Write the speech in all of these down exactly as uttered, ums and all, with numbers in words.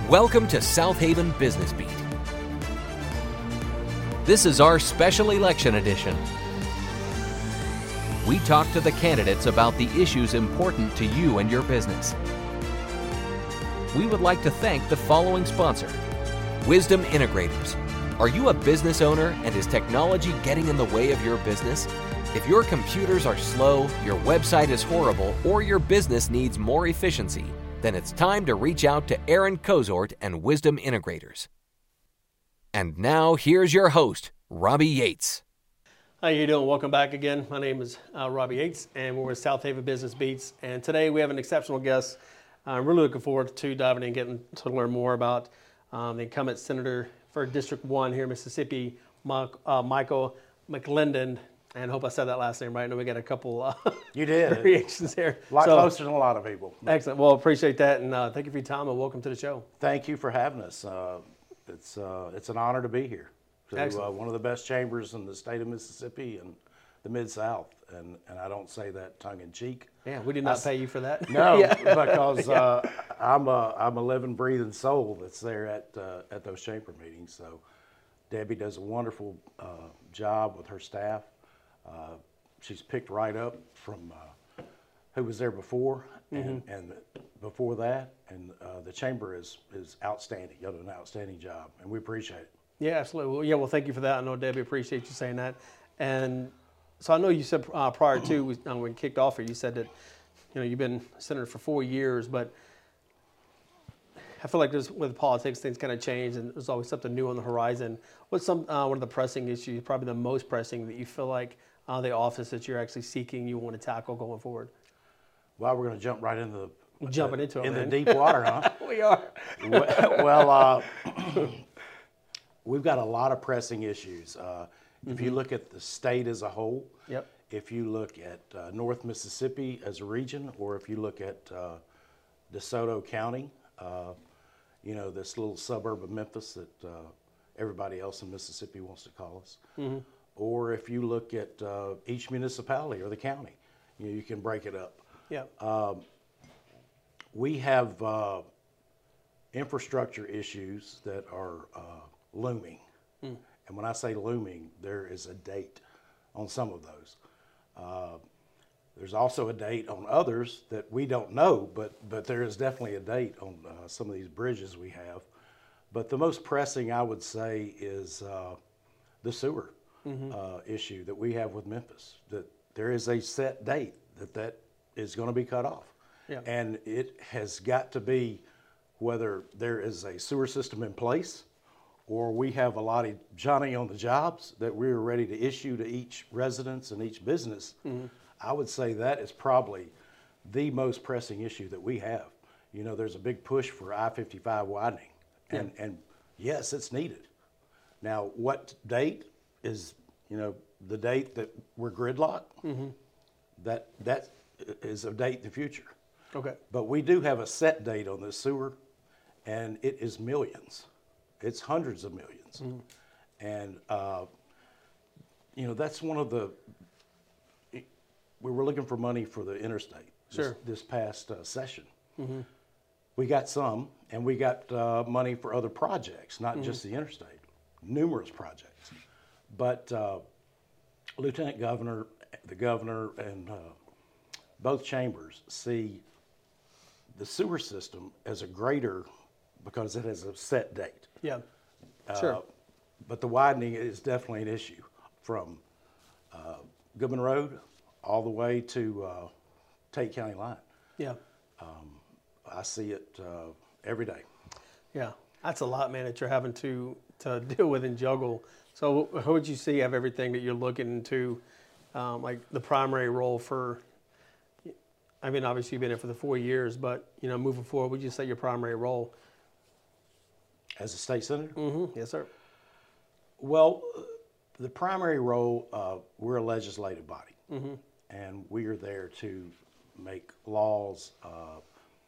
Welcome to South Haven Business Beat. This is our special election edition. We talk to the candidates about the issues important to you and your business. We would like to thank the following sponsor, Wisdom Integrators. Are you a business owner and is technology getting in the way of your business? If your computers are slow, your website is horrible, or your business needs more efficiency, then it's time to reach out to Aaron Kozort and Wisdom Integrators. And now, here's your host, Robbie Yates. How you doing? Welcome back again. My name is uh, Robbie Yates, and we're with South Haven Business Beats. And today we have an exceptional guest. I'm really looking forward to diving in and getting to learn more about um, the incumbent senator for District one here in Mississippi, Mike, uh, Michael McLendon. And I hope I said that last name right. I know we got a couple uh, you did variations here. A lot so, closer than a lot of people. Excellent. Well, appreciate that, and uh, thank you for your time, and welcome to the show. Thank you for having us. Uh, it's uh, it's an honor to be here. To, uh, one of the best chambers in the state of Mississippi and the Mid-South, and, and I don't say that tongue-in-cheek. Yeah, we did not I, pay you for that. No, yeah. because uh, I'm a I'm a living, breathing soul that's there at uh, at those chamber meetings. So Debbie does a wonderful uh, job with her staff. Uh, she's picked right up from uh, who was there before and, mm-hmm. and before that, and uh, the chamber is is outstanding. You do an outstanding job, and we appreciate it. Yeah, absolutely. Well, yeah, well, thank you for that. I know Debbie appreciate you saying that. And so I know you said uh, prior to we, uh, when we kicked off here, you said that you know you've been senator for four years, but I feel like there's, with politics, things kind of change, and there's always something new on the horizon. What's some uh, one of the pressing issues, probably the most pressing, that you feel like uh, the office that you're actually seeking, you want to tackle going forward? Well, we're going to jump right into the We're jumping uh, into it, in man. the deep water, huh? We are. well, uh, we've got a lot of pressing issues. Uh, if mm-hmm. you look at the state as a whole, yep. if you look at uh, North Mississippi as a region, or if you look at uh, DeSoto County, uh, you know, this little suburb of Memphis that uh, everybody else in Mississippi wants to call us, mm-hmm. or if you look at uh, each municipality or the county, you know, you can break it up. Yeah. Um, we have uh, infrastructure issues that are uh, looming. Mm. And when I say looming, there is a date on some of those. Uh, there's also a date on others that we don't know, but, but there is definitely a date on uh, some of these bridges we have. But the most pressing, I would say, is uh, the sewer mm-hmm. uh, issue that we have with Memphis, that there is a set date that that is going to be cut off. Yeah. And it has got to be, whether there is a sewer system in place or we have a lot of Johnny on the jobs that we're ready to issue to each residence and each business, mm-hmm. I would say that is probably the most pressing issue that we have. You know, there's a big push for I fifty-five widening, and, yeah. and yes, it's needed. Now, what date is, you know, the date that we're gridlocked? Mm-hmm. That, that is a date in the future. Okay. But we do have a set date on this sewer, and it is millions. It's hundreds of millions. Mm. And, uh, you know, that's one of the, we were looking for money for the interstate sure. this, this past uh, session. Mm-hmm. We got some, and we got uh, money for other projects, not mm-hmm. just the interstate, numerous projects. But uh, Lieutenant Governor, the governor, and uh, both chambers see the sewer system as a greater, because it has a set date. Yeah, uh, sure. But the widening is definitely an issue from uh, Goodman Road all the way to uh, Tate County line. Yeah. Um, I see it uh, every day. Yeah, that's a lot, man, that you're having to, to deal with and juggle. So how would you see of everything that you're looking into, um, like the primary role for, I mean, obviously you've been there for the four years, but, you know, moving forward, would you say your primary role? As a state senator? Mm-hmm. Yes, sir. Well, the primary role, uh, we're a legislative body, mm-hmm. and we are there to make laws, uh,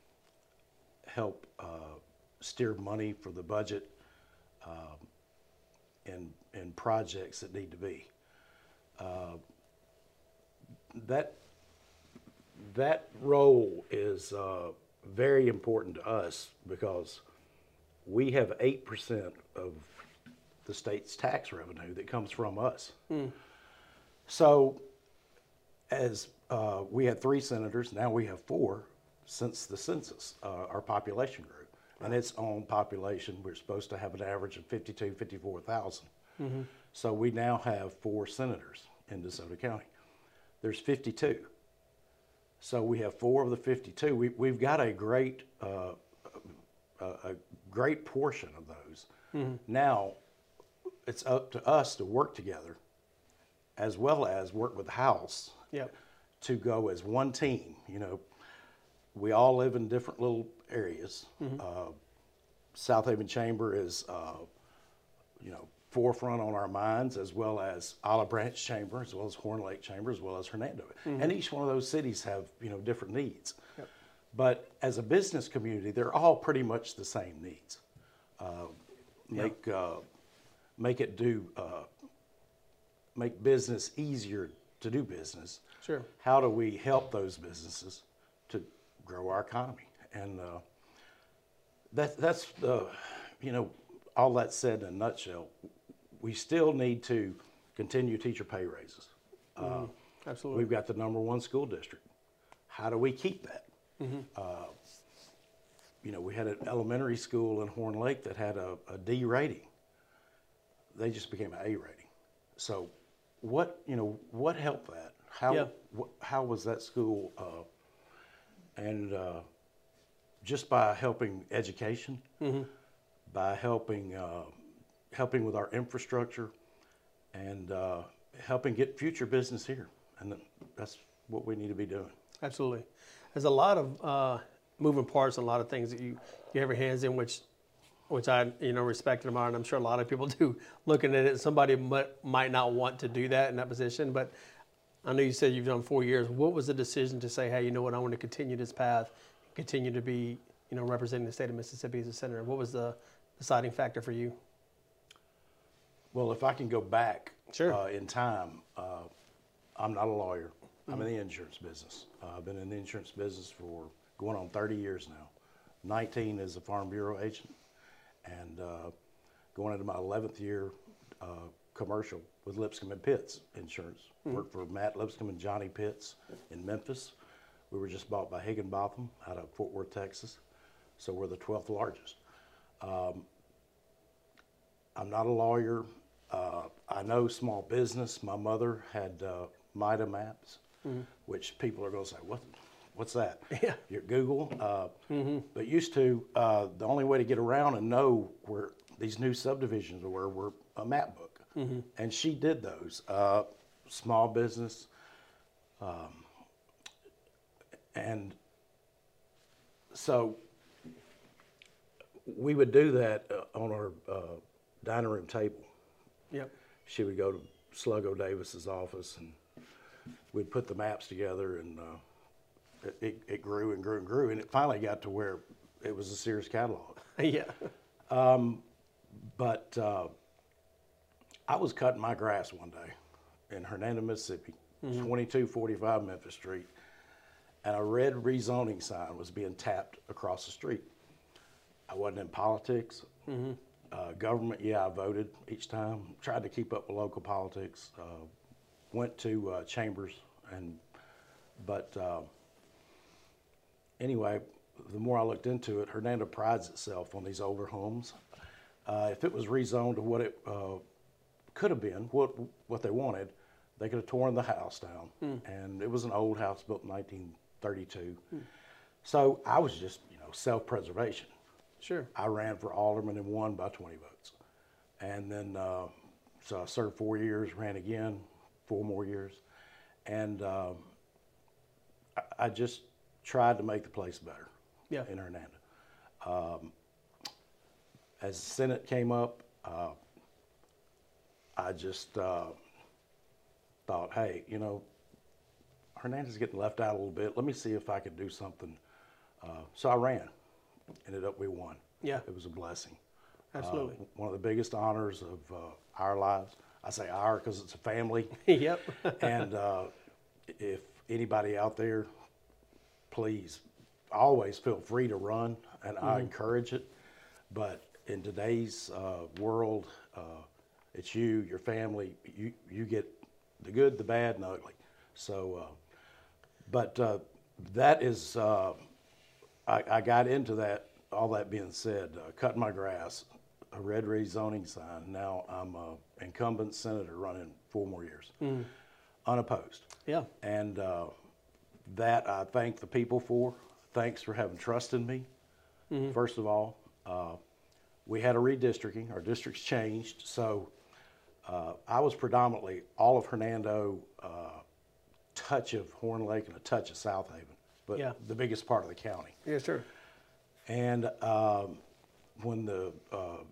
help uh, steer money for the budget, uh, and, and projects that need to be. Uh, that that role is uh, very important to us, because we have eight percent of the state's tax revenue that comes from us. Mm. So as uh, we had three senators, now we have four since the census, uh, our population grew. Right. And its own population, we're supposed to have an average of fifty-two, fifty-four thousand. Mm-hmm. So we now have four senators in DeSoto County. There's fifty-two. So we have four of the fifty-two. We, we've got a great, uh, a, a great portion of those. Mm-hmm. Now, it's up to us to work together, as well as work with the House, yep. to go as one team. You know, we all live in different little areas. Mm-hmm. Uh, South Haven Chamber is, uh, you know, forefront on our minds, as well as Olive Branch Chamber, as well as Horn Lake Chamber, as well as Hernando. Mm-hmm. And each one of those cities have, you know, different needs. Yep. But as a business community, they're all pretty much the same needs. Uh, make yep. uh, make it do uh, make business easier to do business. Sure. How do we help those businesses to grow our economy? And uh, that that's the, you know, all that said in a nutshell, we still need to continue teacher pay raises. Mm-hmm. Uh, Absolutely. We've got the number one school district. How do we keep that? Mm-hmm. Uh, you know, we had an elementary school in Horn Lake that had a, a D rating. They just became an A rating. So what, you know, what helped that? How, yeah. wh- how was that school? Uh, and uh, just by helping education, mm-hmm. by helping uh, helping with our infrastructure, and uh, helping get future business here. And that's what we need to be doing. Absolutely. There's a lot of uh, moving parts and a lot of things that you, you have your hands in, which which I you know respect and admire, and I'm sure a lot of people do. Looking at it, somebody might, might not want to do that in that position, but I know you said you've done four years. What was the decision to say, hey, you know what, I want to continue this path, continue to be you know representing the state of Mississippi as a senator? What was the deciding factor for you? Well, if I can go back sure. uh, in time, uh, I'm not a lawyer. Mm-hmm. I'm in the insurance business. Uh, I've been in the insurance business for going on thirty years now. nineteen as a Farm Bureau agent, and uh, going into my eleventh year uh, commercial with Lipscomb and Pitts Insurance. Mm-hmm. Worked for Matt Lipscomb and Johnny Pitts in Memphis. We were just bought by Higginbotham out of Fort Worth, Texas. So we're the twelfth largest. Um, I'm not a lawyer. Uh, I know small business. My mother had uh, MITA maps, mm-hmm. which people are going to say, "What? What's that?" Yeah. Your Google. Uh, mm-hmm. But used to, uh, the only way to get around and know where these new subdivisions were were a map book, mm-hmm. and she did those. Uh, small business, um, and so we would do that uh, on our uh, dining room table. Yep. She would go to Sluggo Davis's office, and we'd put the maps together, and uh, it, it, it grew and grew and grew, and it finally got to where it was a Sears catalog. Yeah. Um, but uh, I was cutting my grass one day in Hernando, Mississippi, mm-hmm. twenty-two forty-five Memphis Street, and a red rezoning sign was being tapped across the street. I wasn't in politics. Mm-hmm. Uh, government, yeah, I voted each time. Tried to keep up with local politics. Uh, went to uh, chambers, and but uh, anyway, the more I looked into it, Hernando prides itself on these older homes. Uh, if it was rezoned to what it uh, could have been, what what they wanted, they could have torn the house down. Mm. And it was an old house built in nineteen thirty-two. Mm. So I was just, you know, self-preservation. Sure. I ran for alderman and won by twenty votes. And then, uh, so I served four years, ran again, four more years. And um, I, I just tried to make the place better yeah. in Hernando. Um, as the Senate came up, uh, I just uh, thought, hey, you know, Hernando's getting left out a little bit. Let me see if I could do something. Uh, so I ran. Ended up we won. Yeah. It was a blessing. Absolutely. Uh, one of the biggest honors of uh, our lives. I say our because it's a family. Yep. And uh, if anybody out there, please always feel free to run, and mm-hmm. I encourage it. But in today's uh, world, uh, it's you, your family. You you get the good, the bad, and the ugly. So, uh, but uh, that is, uh, I, I got into that. All that being said, uh, cutting my grass, a red rezoning sign. Now I'm an incumbent senator running four more years, mm. unopposed. Yeah. And uh, that I thank the people for. Thanks for having trust in me. Mm-hmm. First of all, uh, we had a redistricting. Our districts changed, so uh, I was predominantly all of Hernando, uh, touch of Horn Lake, and a touch of South Haven, but yeah. the biggest part of the county. Yeah, sure. And um, when the uh,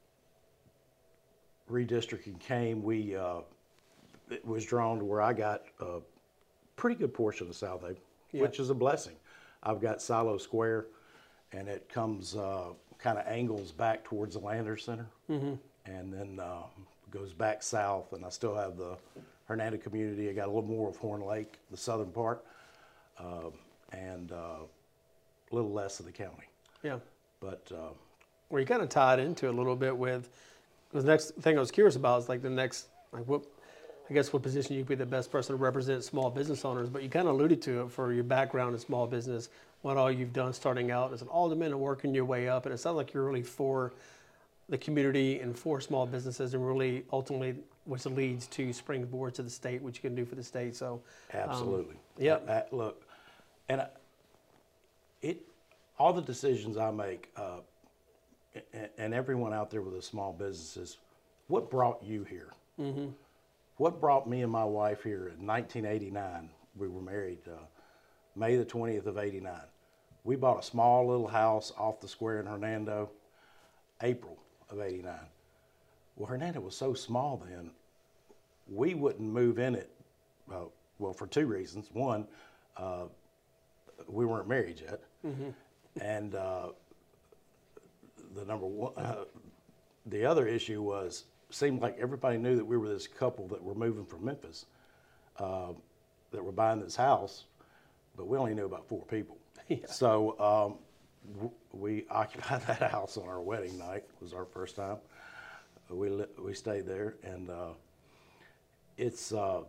redistricting came, we uh, it was drawn to where I got a pretty good portion of South Haven, yeah. which is a blessing. I've got Silo Square, and it comes uh, kind of angles back towards the Landers Center, mm-hmm. and then uh, goes back south. And I still have the Hernando community. I got a little more of Horn Lake, the southern part, uh, and uh, a little less of the county. Yeah. But uh, well, you kind of tied into it a little bit with, because the next thing I was curious about is like the next, like what, I guess what position you'd be the best person to represent small business owners, but you kind of alluded to it for your background in small business, what all you've done starting out as an alderman and working your way up. And it sounds like you're really for the community and for small businesses, and really ultimately which leads to springboard to the state, which you can do for the state. So absolutely. Um, yeah. That, look, and I, it, all the decisions I make, uh, and, and everyone out there with a small business is, what brought you here? Mm-hmm. What brought me and my wife here in nineteen eighty-nine? We were married uh, May the twentieth of eighty-nine. We bought a small little house off the square in Hernando, April of eighty-nine. Well, Hernando was so small then, we wouldn't move in it, uh, well, for two reasons. One, uh, we weren't married yet. Mm-hmm. And uh, the number one, uh, the other issue was, seemed like everybody knew that we were this couple that were moving from Memphis, uh, that were buying this house, but we only knew about four people. Yeah. So um, w- we occupied that house on our wedding night. It was our first time. We li- we stayed there, and uh, it's uh,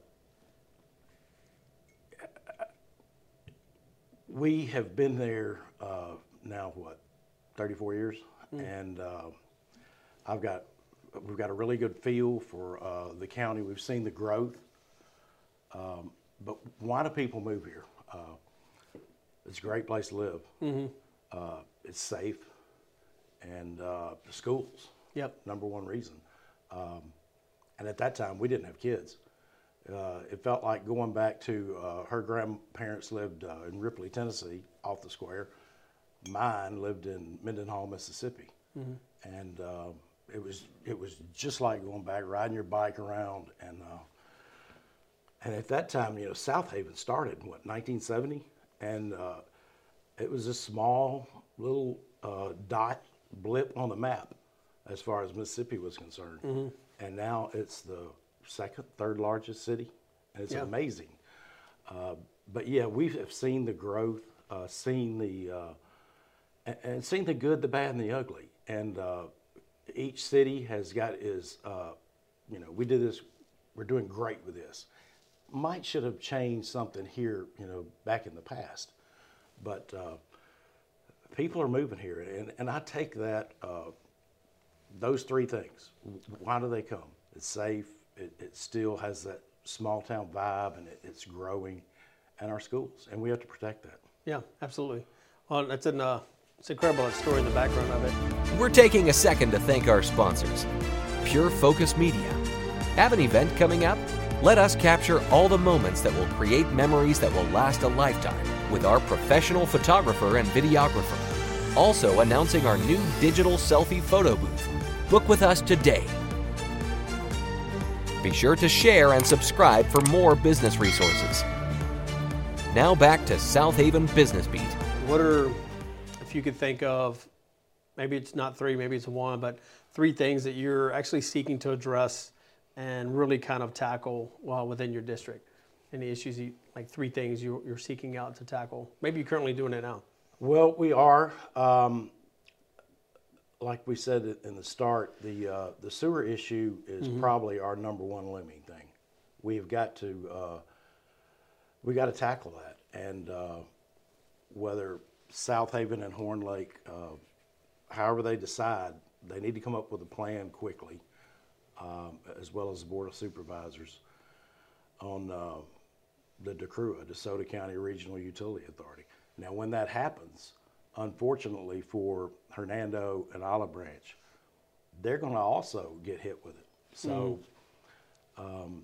we have been there uh, now what thirty-four years, mm. and uh, I've got we've got a really good feel for uh, the county. We've seen the growth, um, but why do people move here? Uh, it's a great place to live. Mm-hmm. Uh, it's safe, and uh, the schools. Yep. Number one reason. Um, and at that time, we didn't have kids. Uh, it felt like going back to uh, her grandparents lived uh, in Ripley, Tennessee, off the square. Mine lived in Mendenhall, Mississippi, mm-hmm. and uh, it was it was just like going back, riding your bike around. And uh, and at that time, you know, South Haven started in what nineteen seventy, and uh, it was a small little uh, dot blip on the map as far as Mississippi was concerned. Mm-hmm. And now it's the second, third largest city, and it's yeah. amazing. Uh, but yeah, we have seen the growth, uh, seen the, uh, and, and seen the good, the bad, and the ugly. And uh, each city has got is, uh, you know, we did this, we're doing great with this. Might should have changed something here, you know, back in the past. But uh, people are moving here, and, and I take that, uh, those three things. Why do they come? It's safe. It, it still has that small town vibe, and it, it's growing, and our schools, and we have to protect that. Yeah, absolutely. Well, that's an uh, it's incredible, that story in the background of it. We're taking a second to thank our sponsors. Pure Focus Media. Have an event coming up? Let us capture all the moments that will create memories that will last a lifetime with our professional photographer and videographer. Also announcing our new digital selfie photo booth. Book with us today. Be sure to share and subscribe for more business resources. Now back to South Haven Business Beat. What are, if you could think of, maybe it's not three, maybe it's one, but three things that you're actually seeking to address and really kind of tackle while within your district? Any issues, you, like three things you, you're seeking out to tackle? Maybe you're currently doing it now. Well, we are. Um, like we said it in the start, the uh, the sewer issue is Mm-hmm. probably our number one looming thing. We have got to uh, we got to tackle that, and uh, whether South Haven and Horn Lake, uh, however they decide, they need to come up with a plan quickly, um, as well as the Board of Supervisors on uh, the D C R U A, DeSoto County Regional Utility Authority. Now, when that happens, unfortunately for Hernando and Olive Branch, they're going to also get hit with it. So, mm-hmm. um,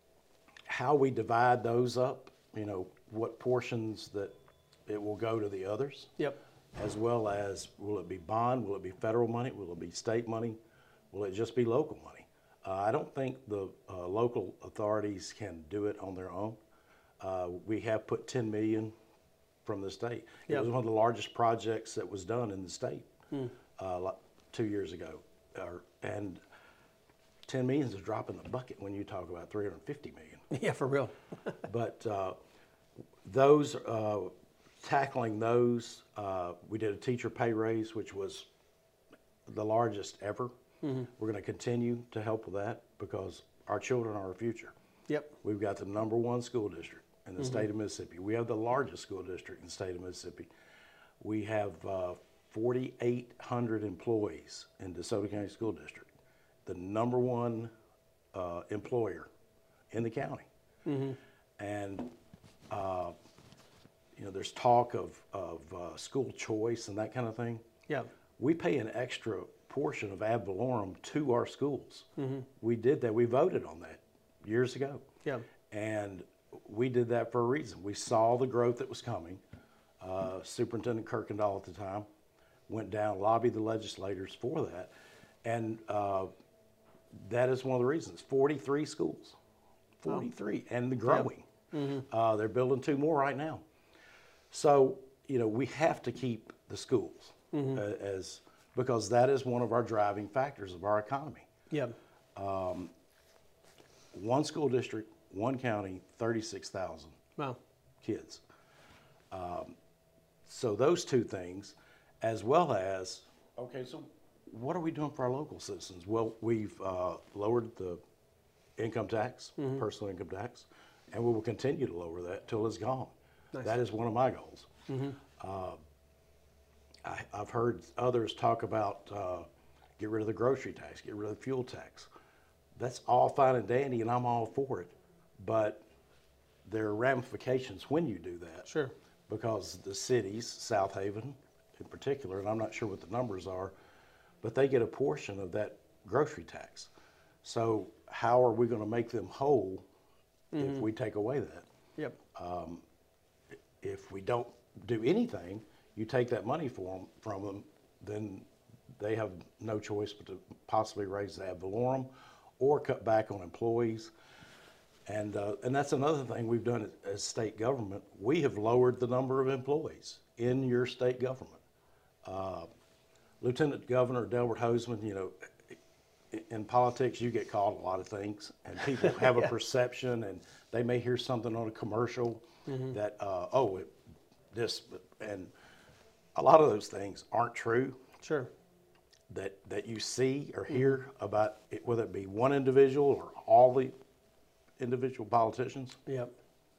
how we divide those up, you know, what portions that it will go to the others, Yep. as well as will it be bond, will it be federal money, will it be state money, will it just be local money? Uh, I don't think the uh, local authorities can do it on their own. Uh, we have put ten million dollars from the state. It Yep. was one of the largest projects that was done in the state hmm. uh, like two years ago. Uh, and ten million is a drop in the bucket when you talk about three hundred fifty million. Yeah, for real. But uh, those, uh, tackling those, uh, we did a teacher pay raise, which was the largest ever. Mm-hmm. We're going to continue to help with that because our children are our future. Yep. We've got the number one school district in the mm-hmm. state of Mississippi. We have the largest school district in the state of Mississippi. We have uh, forty-eight hundred employees in DeSoto County School District, the number one uh, employer in the county. Mm-hmm. And, uh, you know, there's talk of, of uh, school choice and that kind of thing. Yeah. We pay an extra portion of ad valorem to our schools. Mm-hmm. We did that. We voted on that years ago. Yeah. And we did that for a reason. We saw the growth that was coming. Uh, Superintendent Kirkendall at the time went down, lobbied the legislators for that. And uh, that is one of the reasons. forty-three schools. forty-three. Oh. And the growing. Yeah. Mm-hmm. Uh, they're building two more right now. So, you know, we have to keep the schools mm-hmm. uh, as because that is one of our driving factors of our economy. Yeah. Um, one school district, one county, thirty-six thousand wow. kids. Um, so those two things, as well as, okay, so what are we doing for our local citizens? Well, we've uh, lowered the income tax, mm-hmm. personal income tax, and we will continue to lower that till it's gone. Nice. That is one of my goals. Mm-hmm. Uh, I, I've heard others talk about uh, get rid of the grocery tax, get rid of the fuel tax. That's all fine and dandy, and I'm all for it. But there are ramifications when you do that. Sure. Because the cities, South Haven in particular, and I'm not sure what the numbers are, but they get a portion of that grocery tax. So how are we going to make them whole mm-hmm. if we take away that? Yep. Um, if we don't do anything, you take that money for them, from them, then they have no choice but to possibly raise the ad valorem or cut back on employees. And uh, and that's another thing we've done as, as state government. We have lowered the number of employees in your state government. Uh, Lieutenant Governor Delbert Hosemann, you know, in, in politics you get called a lot of things, and people have yeah. a perception, and they may hear something on a commercial mm-hmm. that, uh, oh, it, this, and a lot of those things aren't true. Sure. That that you see or hear mm-hmm. about it, whether it be one individual or all the individual politicians. Yep.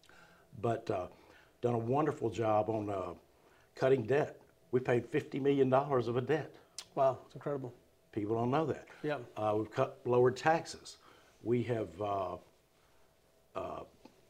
But uh, done a wonderful job on uh, cutting debt. We paid fifty million dollars of a debt. Wow, it's incredible. People don't know that. Yeah. Uh, we've cut lowered taxes. We have uh, uh,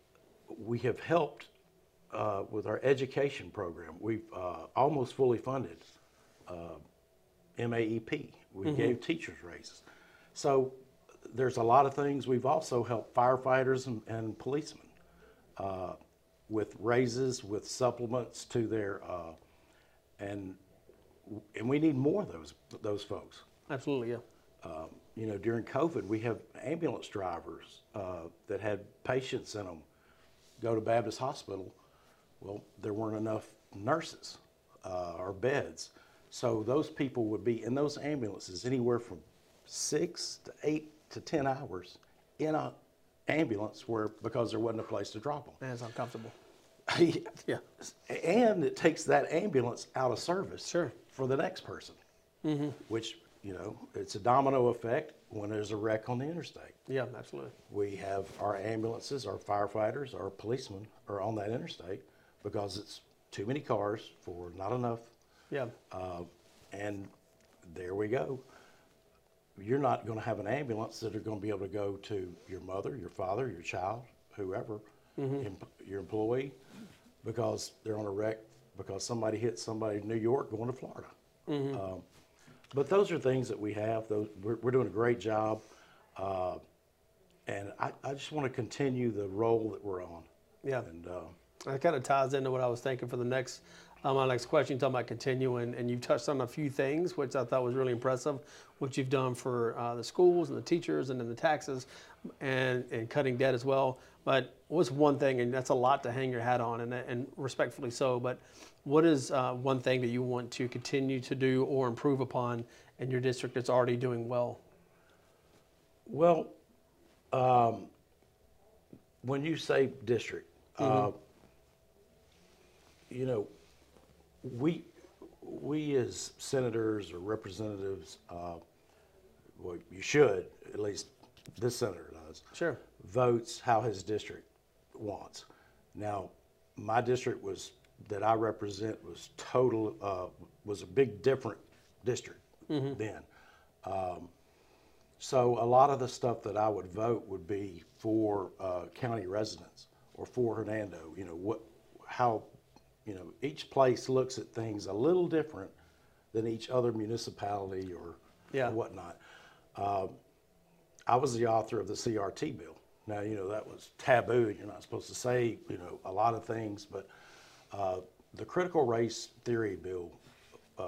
we have helped uh, with our education program. We've uh, almost fully funded uh, M A E P. We mm-hmm. gave teachers raises. So there's a lot of things. We've also helped firefighters and, and policemen uh, with raises, with supplements to their, uh, and and we need more of those those folks. Absolutely, yeah. Um, you know, during COVID, we have ambulance drivers uh, that had patients in them go to Baptist Hospital. Well, there weren't enough nurses uh, or beds. So those people would be in those ambulances anywhere from six to eight to ten hours in an ambulance where because there wasn't a place to drop them. Man, it's uncomfortable. Yeah. And it takes that ambulance out of service sure. for the next person. Mm-hmm. which, you know, it's a domino effect when there's a wreck on the interstate. Yeah, absolutely. We have our ambulances, our firefighters, our policemen are on that interstate because it's too many cars for not enough. Yeah. Uh, and there we go. You're not going to have an ambulance that are going to be able to go to your mother, your father, your child, whoever, Mm-hmm. em- your employee, because they're on a wreck because somebody hit somebody in New York going to Florida. Mm-hmm. Um, but those are things that we have. Those we're, we're doing a great job, uh, and I, I just want to continue the role that we're on. Yeah. And uh, That kind of ties into what I was thinking for the next, um, my next question, talking about continuing, and you've touched on a few things, which I thought was really impressive, what you've done for uh, the schools and the teachers and then the taxes and, and cutting debt as well. But what's one thing, and that's a lot to hang your hat on, and, and respectfully so, but what is uh, one thing that you want to continue to do or improve upon in your district that's already doing well? well, um, when you say district, Mm-hmm. uh, you know, we we as senators or representatives, uh, well, you should, at least this senator does, Sure. votes how his district wants. Now, my district was that I represent was total uh, was a big different district then. Um, so a lot of the stuff that I would vote would be for uh, county residents or for Hernando. You know what, how, you know, each place looks at things a little different than each other municipality or, Yeah. or whatnot. Um, I was the author of the C R T bill. Now, you know, that was taboo. You're not supposed to say, you know, a lot of things, but uh, the critical race theory bill, uh,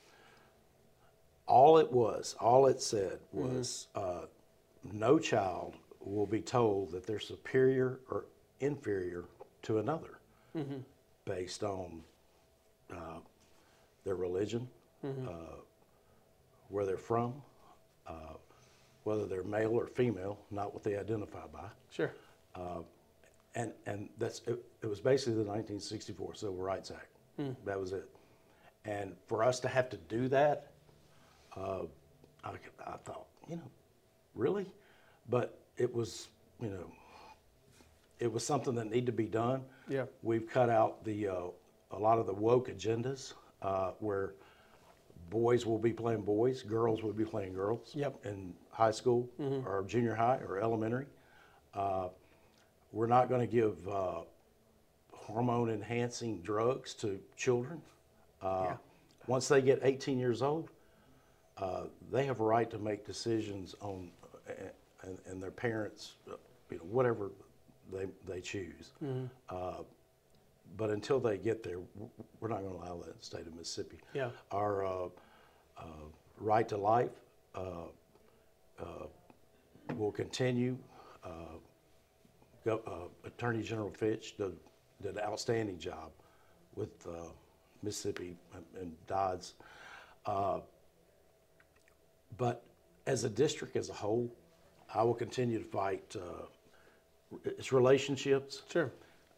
all it was, all it said was uh, no child will be told that they're superior or inferior to another based on uh, their religion, uh, where they're from, uh, whether they're male or female, not what they identify by. Sure. And and that's it, it was basically the nineteen sixty-four Civil Rights Act. That was it. And for us to have to do that, uh, I, I thought, you know, really? But it was, you know, it was something that needed to be done. Yeah. We've cut out the uh, a lot of the woke agendas uh, where boys will be playing boys, girls will be playing girls Yep. in high school or junior high or elementary. Uh, we're not going to give uh, hormone enhancing drugs to children. Uh, Yeah. Once they get eighteen years old, uh, they have a right to make decisions on, uh, and, and their parents, uh, you know, whatever they they choose. Uh, but until they get there, w- we're not going to allow that in the state of Mississippi. Yeah. Our uh, uh, right to life uh, uh, will continue. Uh, Go- uh, Attorney General Fitch did, did an outstanding job with uh, Mississippi and, and Dodds. Uh, but as a district as a whole, I will continue to fight uh, its relationships. Sure.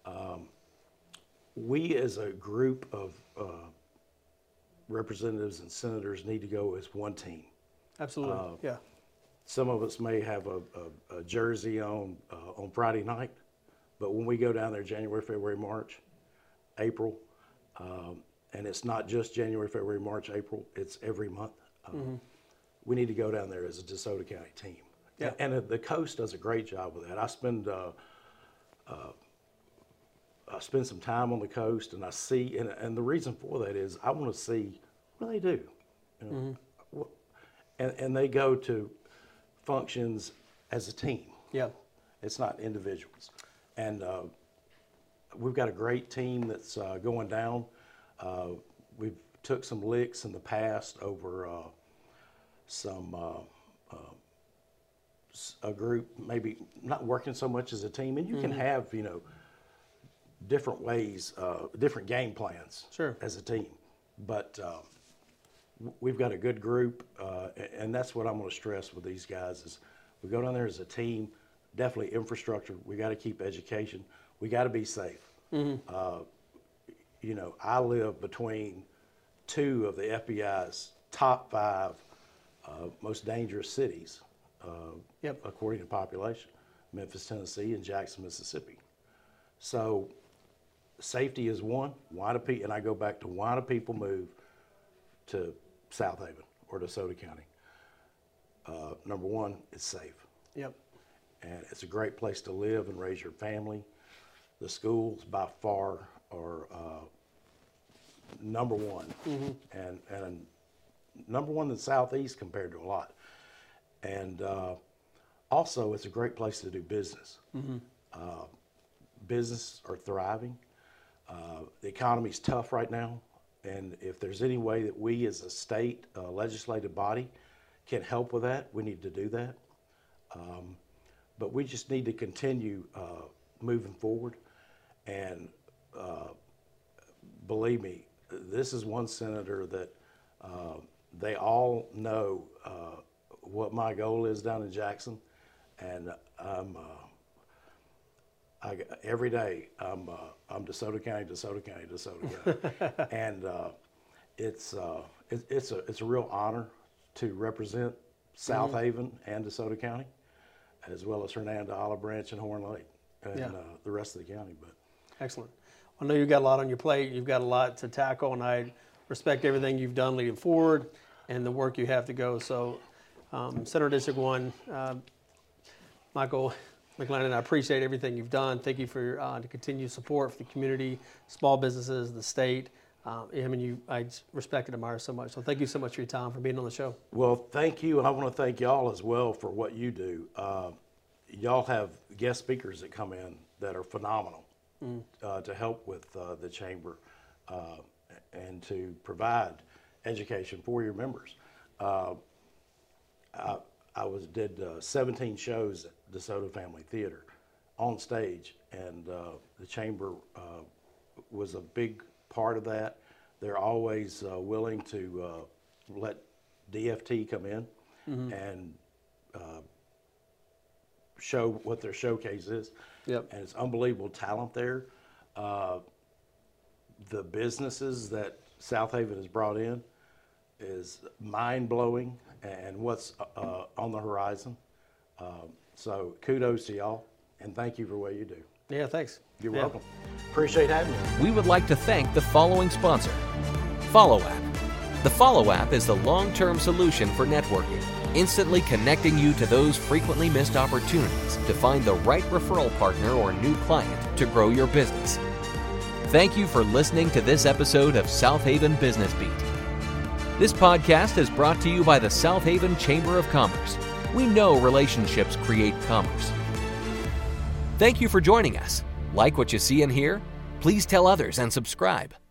We as a group of uh, representatives and senators need to go as one team. Absolutely. Uh, yeah. Some of us may have a, a, a jersey on uh, on Friday night, but when we go down there January, February, March, April, um, and it's not just January, February, March, April, it's every month. Um, We need to go down there as a DeSoto County team. Yeah. And uh, the coast does a great job with that. I spend uh, uh, I spend some time on the coast, and I see, and, and the reason for that is I want to see what do they do, you know, what, and and they go to functions as a team. Yeah. It's not individuals, and uh, we've got a great team that's uh, going down. Uh, we've took some licks in the past over uh, some uh, uh, s- a group maybe not working so much as a team, and you can have you know different ways, uh, different game plans Sure. as a team, but. Uh, w- We've got a good group, uh, a- and that's what I'm going to stress with these guys is we go down there as a team, definitely infrastructure. We got to keep education. We got to be safe. Uh, you know, I live between two of the F B I's top five uh, most dangerous cities, uh, Yep. according to population, Memphis, Tennessee, and Jackson, Mississippi. So safety is one. Why do people, and I go back to why do people move to South Haven or DeSoto County? Uh, number one, it's safe. Yep. And it's a great place to live and raise your family. The schools by far are uh, number one, mm-hmm. and, and number one in the Southeast compared to a lot. And uh, also, it's a great place to do business. Mm-hmm. Uh, business are thriving. Uh, the economy's tough right now, and if there's any way that we as a state uh, legislative body can help with that, we need to do that. Um, but we just need to continue uh, moving forward. And uh, believe me, this is one senator that uh, they all know uh, what my goal is down in Jackson. And I'm, uh, I, every day I'm, uh, I'm DeSoto County, DeSoto County, DeSoto County. And uh, it's, uh, it, it's, a, it's a real honor to represent South mm-hmm. Haven and DeSoto County, as well as Hernando, Olive Branch, and Horn Lake, and yeah. uh, the rest of the county. But excellent. I know you've got a lot on your plate. You've got a lot to tackle, and I respect everything you've done leading forward and the work you have to go. So, um, Senator District one, uh, Michael McLennan, I appreciate everything you've done. Thank you for your uh, to continue support for the community, small businesses, the state. Um, I mean, you, I respect and admire so much. So thank you so much for your time, for being on the show. Well, thank you, and I want to thank y'all as well for what you do. Uh, y'all have guest speakers that come in that are phenomenal mm. uh, to help with uh, the chamber uh, and to provide education for your members. Uh, I, I was did uh, seventeen shows at DeSoto Family Theater on stage, and uh, the chamber uh, was a big part of that. They're always uh, willing to uh, let D F T come in mm-hmm. and uh, show what their showcase is. Yep. And it's unbelievable talent there. Uh, the businesses that South Haven has brought in is mind-blowing, and what's uh, on the horizon. Um, so kudos to y'all, and thank you for what you do. Yeah, thanks. You're yeah. welcome. Appreciate having you. We would like to thank the following sponsor, Follow App. The Follow App is the long-term solution for networking, instantly connecting you to those frequently missed opportunities to find the right referral partner or new client to grow your business. Thank you for listening to this episode of South Haven Business Beat. This podcast is brought to you by the South Haven Chamber of Commerce. We know relationships create commerce. Thank you for joining us. Like what you see and hear? Please tell others and subscribe.